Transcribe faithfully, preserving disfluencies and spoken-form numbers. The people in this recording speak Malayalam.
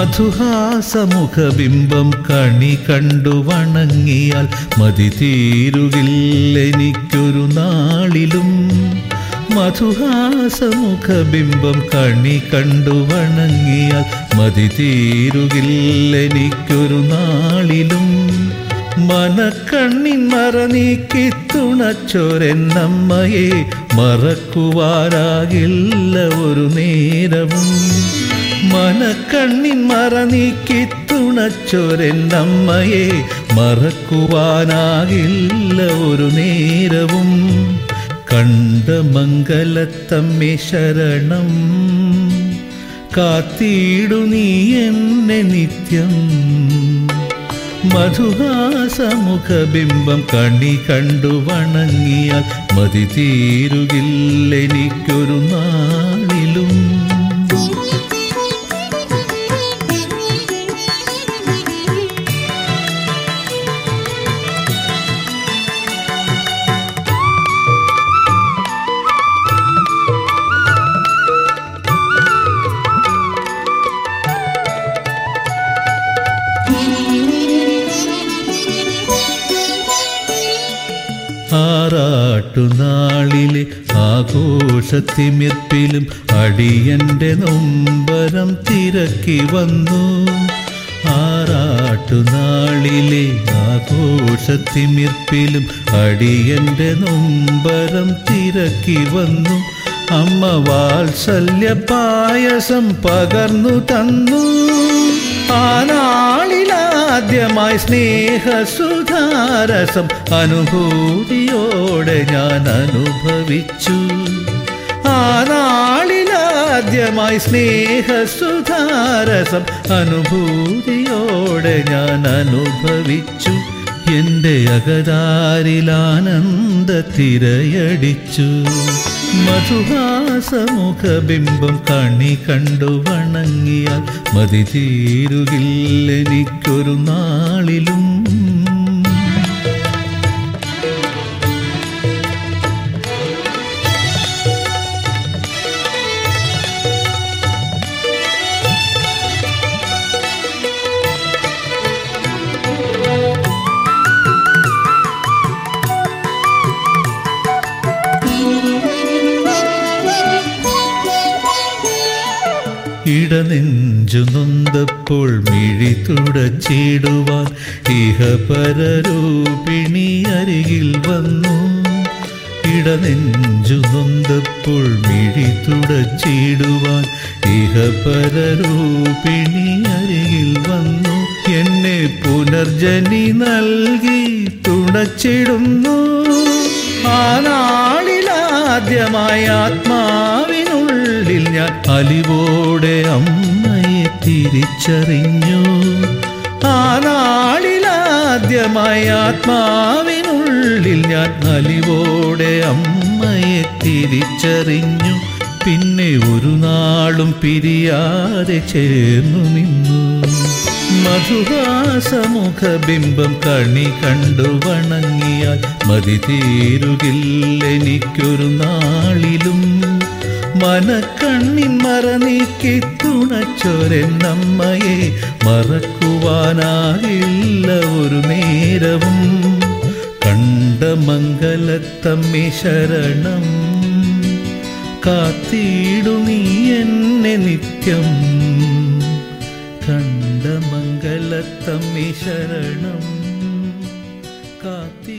മധുഹാസമുഖബിംബം കണി കണ്ടു വണങ്ങിയാൽ മതി തീരുകില്ലെനിക്കൊരു നാളിലും. മധുഹാസമുഖബിംബം കണി കണ്ടു വണങ്ങിയാൽ മതി തീരുകില്ലെനിക്കൊരു നാളിലും. മനക്കണ്ണിൻ മറ നീക്കി തുണച്ചൊരെന്നമ്മയെ മറക്കുവാനാകില്ല ഒരു നേരവും. മനക്കണ്ണിൻ മറ നീക്കി തുണച്ചൊരെന്നമ്മയെ മറക്കുവാനാകില്ല ഒരു നേരവും. കണ്ട മംഗലത്തമ്മേ ശരണം, കാത്തിടു നീ എന്നെ നിത്യം. മധുഹാസമുഖബിംബം കണി കണ്ടു വണങ്ങിയാൽ മതി തീരുകില്ലെനിക്കൊരു നാളിലും. ആറാട്ടുനാളിലെ ആഘോഷത്തിമിർപ്പിലും അടിയന്റെ നൊമ്പരം തിരക്കി വന്നു. ആറാട്ടുനാളിലെ ആഘോഷത്തിമിർപ്പിലും അടിയന്റെ നൊമ്പരം തിരക്കി വന്നു. അമ്മ വാത്സല്യ പായസം പകർന്നു തന്നു. ആ നാളിലാദ്യമായി സ്നേഹസുധാരസം അനുഭൂതിയോടെ ഞാൻ അനുഭവിച്ചു. ആ നാളിലാദ്യമായി സ്നേഹസുധാരസം അനുഭൂതിയോടെ ഞാൻ അനുഭവിച്ചു. എൻ്റെ അകതാരിലാനന്ദ തിരയടിച്ചു. മധുഹാസമുഖബിംബം കണി കണ്ടു വണങ്ങിയാൽ മതി തീരുകില്ലെനിക്കൊരു നാളിലും. ഇടനെഞ്ചു നൊന്തപ്പോൾ മിഴി തുടച്ചിടുവാൻ ഇഹപരരൂപിണി അരികിൽ വന്നു. ഇടനെഞ്ചു നൊന്തപ്പോൾ മിഴി തുടച്ചിടുവാൻ ഇഹപരരൂപിണി അരികിൽ വന്നു. എന്നെ പുനർജനി നൽകി തുണച്ചിടുന്നു. ആ നാളിലാദ്യമായ ആത്മാവിനുള്ളിൽ ഞാൻ അലിവോടെ അമ്മയെ തിരിച്ചറിഞ്ഞു. ആ നാളിലാദ്യമായ ആത്മാവിനുള്ളിൽ ഞാൻ അലിവോടെ അമ്മയെ തിരിച്ചറിഞ്ഞു. പിന്നെ ഒരു നാളും പിരിയാതെ ചേർന്നു നിന്നു. മധുഹാസമുഖബിംബം കണി കണ്ടു വണങ്ങിയാൽ മതി തീരുകില്ലെനിക്കൊരു നാളിലും. മനക്കണ്ണിൻ മറ നീക്കി തുണച്ചൊരെന്നമ്മയെ മറക്കുവാനാകില്ല ഒരു നേരവും. കണ്ട മംഗലത്തമ്മേ ശരണം, കാത്തിടു നീ എന്നെ നിത്യം. കണ്ട മംഗലത്തമ്മേ ശരണം, കാത്തി